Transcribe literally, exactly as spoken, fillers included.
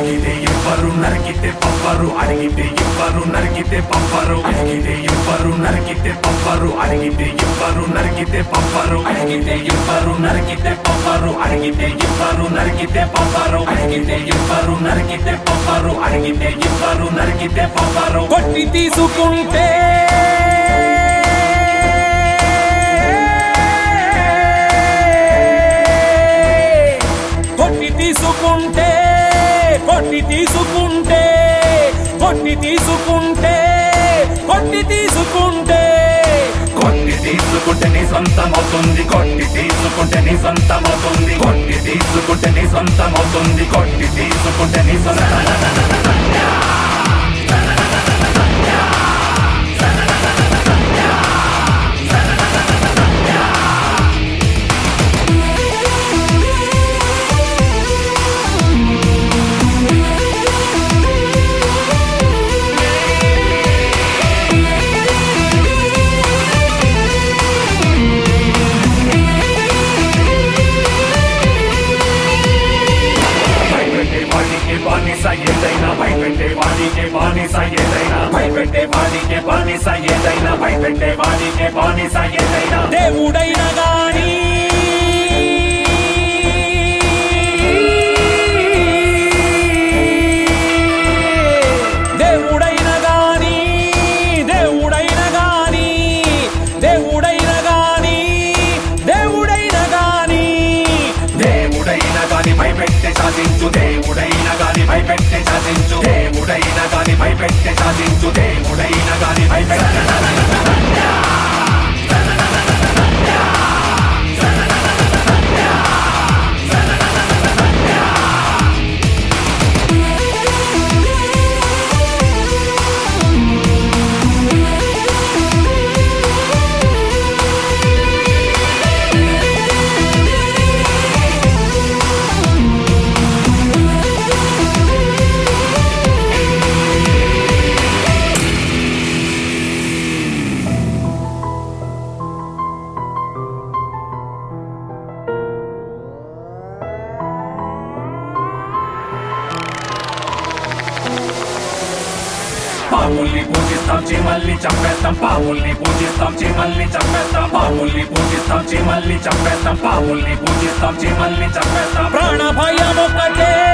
అడిగితే ఎవ్వరు నరికితే పవ్వరు అడిగితే ఎవ్వరు నరికితే పవ్వరు అడిగితే ఎవ్వరు నరికితే పవ్వరు అడిగితే ఎవ్వరు నరికితే పవ్వరు అడిగితే ఎవ్వరు నరికితే పవ్వరు అడిగితే ఎవ్వరు నరికితే పవ్వరు అడిగితే ఎవ్వరు నరికితే పవ్వరు అడిగితే ఎవ్వరు నరికితే పవ్వరు కొట్టి తీసుకుంటే కొట్టి తీసుకుంటే కొట్టి తీసుకుంటే కొట్టి తీసుకుంటే కొట్టి తీసుకుంటే కొట్టి తీసుకుంటే నీ సొంతమవుతుంది కొట్టి తీసుకుంటే నీ సొంతమవుతుంది కొట్టి తీసుకుంటే నీ సొంతమవుతుంది కొట్టి తీసుకుంటే నీ సొంత బానిస ఏదైనా భయపెట్టే వాడికే బానిస ఏదైనా భయపెట్టే వాడికే బానిస ఏదైనా భయపెట్టే వాడికే బానిస ఏదైనా దేవుడైన గాని దేవుడైన గాని దేవుడైన గాని దేవుడైన గాని దేవుడైన గాని దేవుడైన గాని భయపెట్టే సాధించు దేవుడైన గాని భయపెట్టే సాధించు దేవుడైన గాని భయపెట్టే సాధించు దేవుడైన గాని భయపెట్టే పాముల్ని పూజిస్తాం చీమల్ని చంపేస్తాం పాముల్ని పూజిస్తాం చీమల్ని చంపేస్తాం పాముల్ని పూజిస్తాం చీమల్ని చంపేస్తాం పాముల్ని పూజిస్తాం చీమల్ని చంపేస్తాం ప్రాణ భయం ఒకటే